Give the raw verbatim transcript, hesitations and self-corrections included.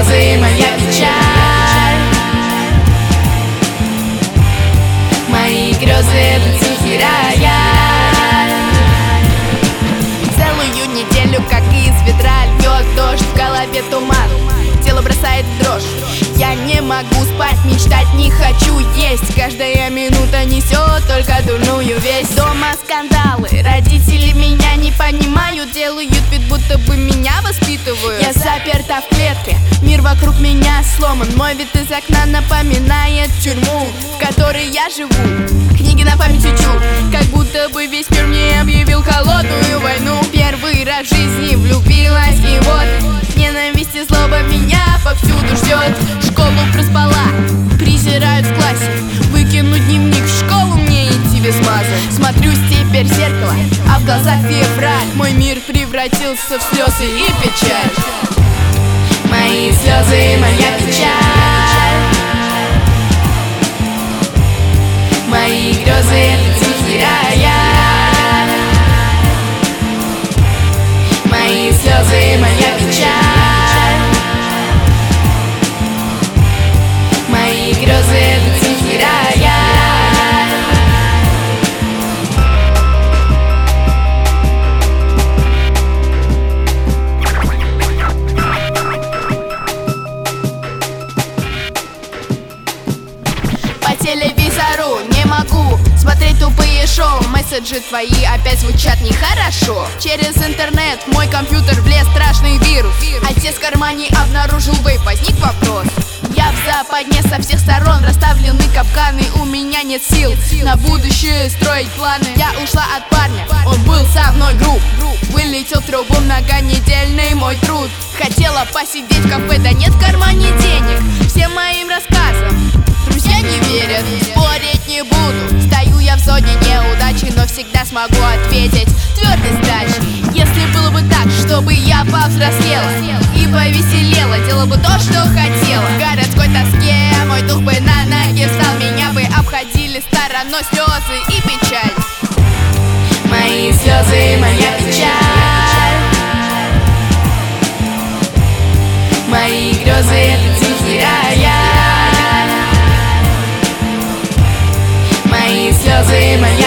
слезы, моя печаль, мои грезы — это тихий рояль. Целую неделю, как из ведра льет дождь, в голове туман, тело бросает в дрожь. Я не могу спать, мечтать не хочу есть. Каждая минута несет только дурную весть. Дома скандалы, родители меня не понимают, делают вид, будто бы меня воспитывают. Я заперта в клетке, мир вокруг меня сломан. Мой вид из окна напоминает тюрьму, в которой я живу. Книги на память учу, как будто бы весь мир мне объявил холодную войну. Первый раз в жизни влюбилась, и вот ненависть и злоба меня повсюду ждет. Школу проспала, презирают в классе. Выкинуть дневник в школу мне идти без маза. Смотрюсь теперь в зеркало, а в глазах февраль. Мой мир превратился в слезы и печаль. Мои слезы, моя печаль, мои грезы — это тихий рояль. Мои слезы, моя печаль, мои грезы — это тихий рояль. По телевизору не могу смотреть тупые шоу. Месседжи твои опять звучат нехорошо. Через интернет в мой компьютер влез страшный вирус. Отец в кармане обнаружил вейп, возник вопрос. Я в западне, со всех сторон расставлены капканы. У меня нет сил на будущее строить планы. Я ушла от парня, он был со мной груб. Вылетел в трубу многонедельный мой труд. Хотела посидеть в кафе, да нет в кармане денег. Всем моим рассказам друзья не верят, спорить не буду. Стою я в зоне неудачи, но всегда смогу ответить твердой сдачей. Если было бы так, чтобы я повзрослела и повеселела, делала бы то, что хотела. В городской тоске мой дух бы на ноги встал, меня бы обходили стороной слезы и печаль. Мои слезы, моя печаль, мои грезы — это тихий рояль. Мои слезы, моя